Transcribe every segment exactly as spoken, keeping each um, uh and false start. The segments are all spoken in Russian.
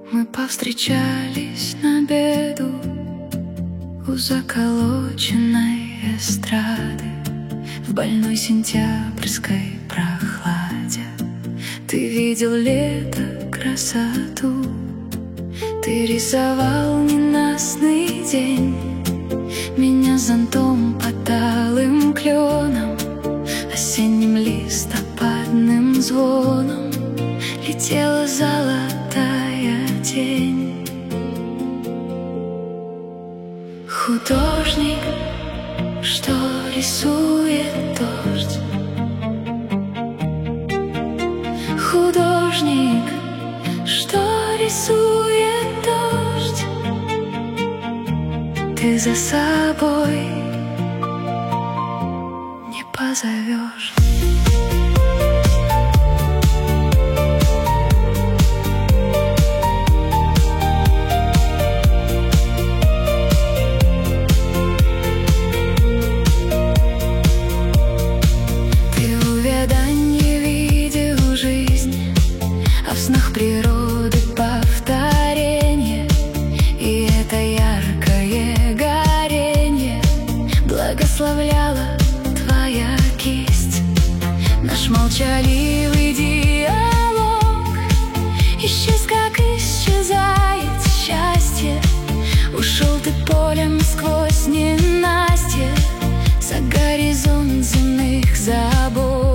Мы повстречались на беду у заколоченной эстрады в больной сентябрьской прохладе. Ты видел лето, красоту, ты рисовал ненастный день, меня зонтом под алым кленом, осенним листопадным звоном летела золотая тень. Художник, что рисует дождь, художник, что рисует дождь, ты за собой не позовешь. В снах природы повторение, и это яркое горение благословляла твоя кисть. Наш молчаливый диалог исчез, как исчезает счастье. Ушел ты полем сквозь ненастье за горизонт земных забот.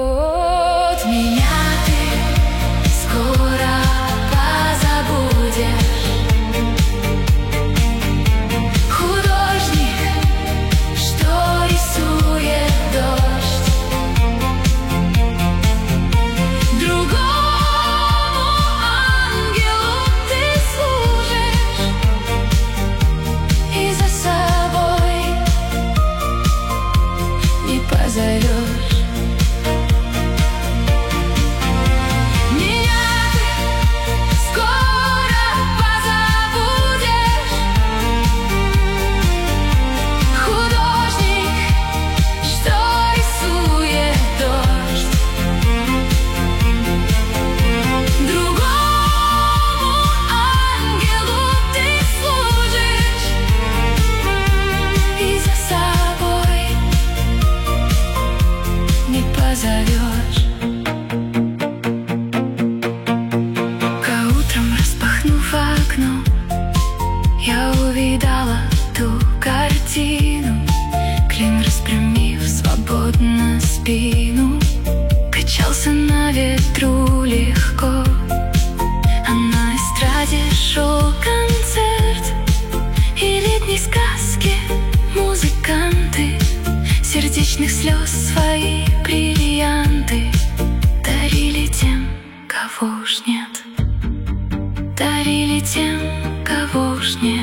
Я увидала ту картину, клин распрямив свободно спину, качался на ветру легко, а на эстраде шел концерт, и летней сказки музыканты сердечных слез свои бриллианты дарили тем, кого уж нет, дарили тем, кого уж нет.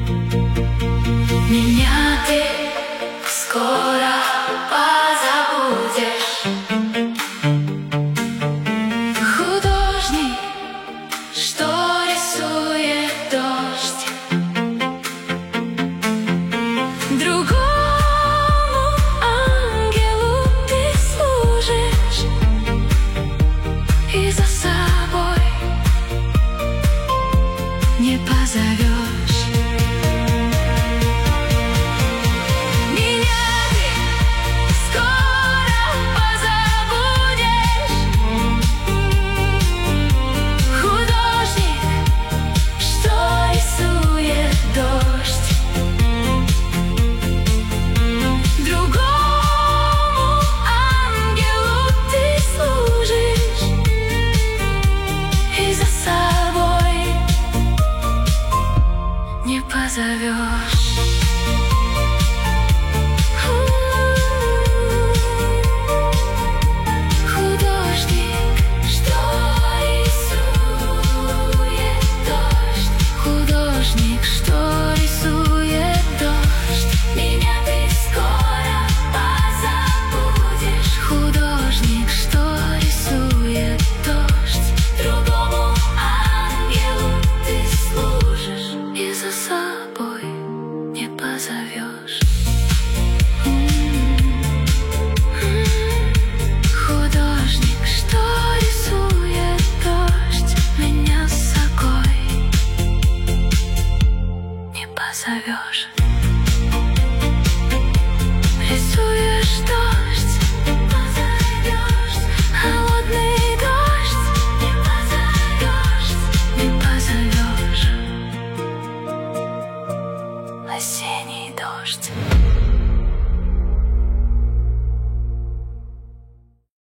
Меня ты скоро позабудешь. Художник, что рисует дождь, другому ангелу ты служишь, и за